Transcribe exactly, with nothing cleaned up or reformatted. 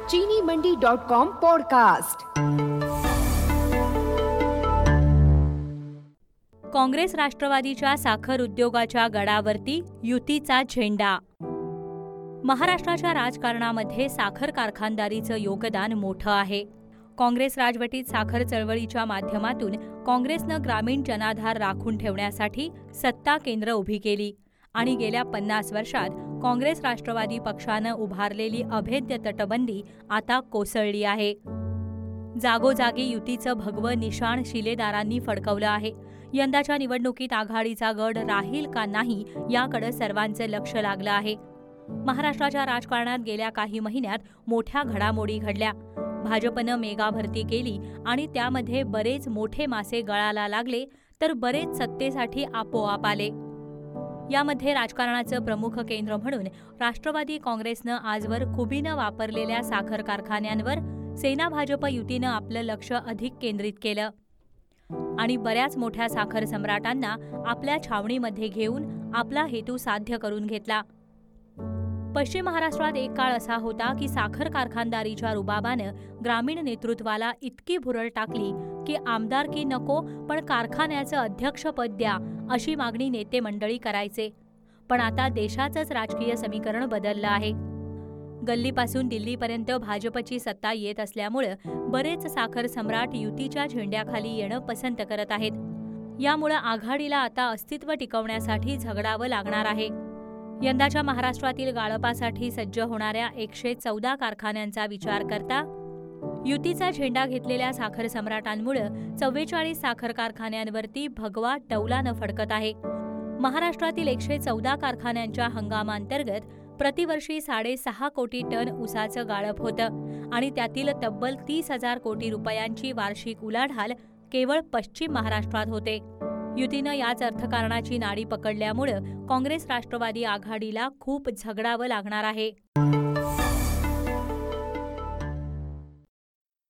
चीनी Mandi dot com podcast. Congress राष्ट्रवादीच्या साखर उद्योगाच्या गडावरती युतीचा झेंडा। महाराष्ट्राच्या राजकारणामध्ये साखर कारखानदारीचं योगदान मोठं आहे। काँग्रेस राजवटीत साखर चळवळीच्या माध्यमातून काँग्रेसनं ग्रामीण जनाधार राखून ठेवण्यासाठी सत्ता केंद्र उभी केली आणि गेल्या पन्नास वर्षात काँग्रेस राष्ट्रवादी पक्षानं उभारलेली अभेद्य तटबंदी आता कोसळली आहे। जागोजागी युतीचं भगवं निशाण शिलेदारांनी फडकवलं आहे। यंदाच्या निवडणुकीत आघाडीचा गड राहील का नाही याकडे सर्वांचं लक्ष लागलं आहे। महाराष्ट्राच्या राजकारणात गेल्या काही महिन्यात मोठ्या घडामोडी घडल्या। भाजपनं मेगा भरती केली आणि त्यामध्ये बरेच मोठे मासे गळाला लागले, तर बरेच सत्तेसाठी आपोआप आले। यामध्ये राजकारणाचं प्रमुख केंद्र म्हणून राष्ट्रवादी काँग्रेसनं आजवर खुबीनं वापरलेल्या साखर कारखान्यांवर सेना भाजप युतीनं आपलं लक्ष अधिक केंद्रित केलं आणि बऱ्याच मोठ्या साखर सम्राटांना आपल्या छावणीमध्ये घेऊन आपला हेतू साध्य करून घेतला। पश्चिम महाराष्ट्रात एक काळ असा होता की साखर कारखानदारीच्या रुबाबानं ग्रामीण नेतृत्वाला इतकी भुरळ टाकली की आमदारकी नको पण कारखान्याचं अध्यक्षपद द्या अशी मागणी नेते मंडळी करायचे। पण आता देशाचंच राजकीय समीकरण बदललं आहे। गल्लीपासून दिल्लीपर्यंत भाजपची सत्ता येत असल्यामुळे बरेच साखर सम्राट युतीच्या झेंड्याखाली येणं पसंत करत आहेत। यामुळे आघाडीला आता अस्तित्व टिकवण्यासाठी झगडावं लागणार आहे। यंदाच्या महाराष्ट्रातील गाळपासाठी सज्ज होणाऱ्या एकशे चौदा कारखान्यांचा विचार करता युतीचा झेंडा घेतलेल्या साखर सम्राटांमुळे चव्वेचाळीस साखर कारखान्यांवरती भगवा टौलानं फडकत आहे। महाराष्ट्रातील एकशे चौदा कारखान्यांच्या हंगामांतर्गत प्रतिवर्षी साडेसहा कोटी टन ऊसाचं गाळप होतं आणि त्यातील तब्बल तीस हजार कोटी रुपयांची वार्षिक उलाढाल केवळ पश्चिम महाराष्ट्रात होते। युतीनं याच अर्थकारणाची नाडी पकडल्यामुळे काँग्रेस राष्ट्रवादी आघाडीला खूप झगडावं लागणार आहे।